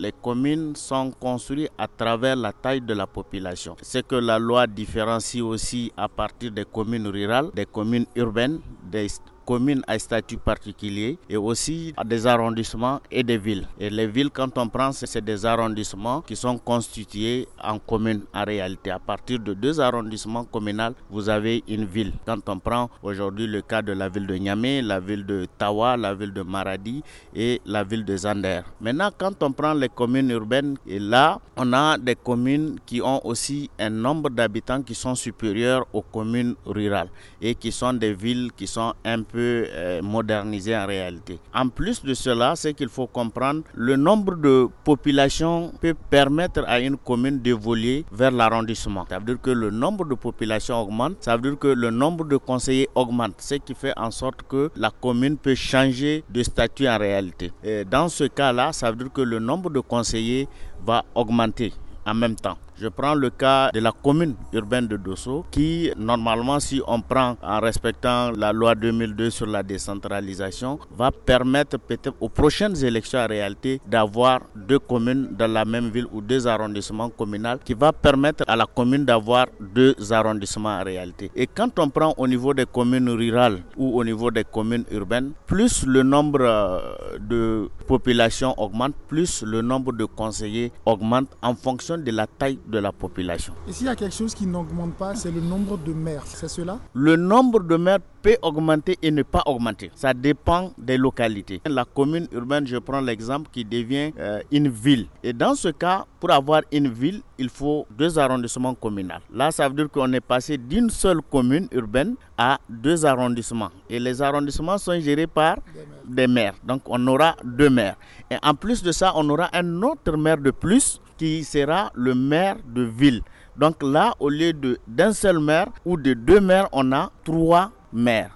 les communes sont construites à travers la taille de la population. C'est que la loi différencie aussi à partir des communes rurales, des communes urbaines, des communes à statut particulier et aussi à des arrondissements et des villes. Et les villes, quand on prend, c'est des arrondissements qui sont constitués en communes en réalité. À partir de 2 arrondissements communaux, vous avez une ville. Quand on prend aujourd'hui le cas de la ville de Niamey, la ville de Tawa, la ville de Maradi et la ville de Zander. Maintenant, quand on prend les communes urbaines, et là, on a des communes qui ont aussi un nombre d'habitants qui sont supérieurs aux communes rurales et qui sont des villes qui sont un peu modernisées en réalité. En plus de cela, c'est qu'il faut comprendre le nombre de populations peut permettre à une commune d'évoluer vers l'arrondissement. Ça veut dire que le nombre de populations augmente, ça veut dire que le nombre de conseillers augmente, ce qui fait en sorte que la commune peut changer de statut en réalité. Et dans ce cas-là, ça veut dire que le nombre de conseillers va augmenter en même temps. Je prends le cas de la commune urbaine de Dosso qui, normalement, si on prend en respectant la loi 2002 sur la décentralisation, va permettre peut-être aux prochaines élections en réalité d'avoir 2 communes dans la même ville ou 2 arrondissements communaux qui va permettre à la commune d'avoir 2 arrondissements en réalité. Et quand on prend au niveau des communes rurales ou au niveau des communes urbaines, plus le nombre de populations augmente, plus le nombre de conseillers augmente en fonction de la taille de la population. Et s'il y a quelque chose qui n'augmente pas, c'est le nombre de maires, c'est cela? Le nombre de maires peut augmenter et ne pas augmenter. Ça dépend des localités. La commune urbaine, je prends l'exemple qui devient une ville. Et dans ce cas, pour avoir une ville, il faut 2 arrondissements communaux. Là, ça veut dire qu'on est passé d'une seule commune urbaine à 2 arrondissements. Et les arrondissements sont gérés par des maires. Donc, on aura 2 maires. Et en plus de ça, on aura un autre maire de plus qui sera le maire de ville. Donc là, au lieu d'un seul maire ou de 2 maires, on a 3 maires.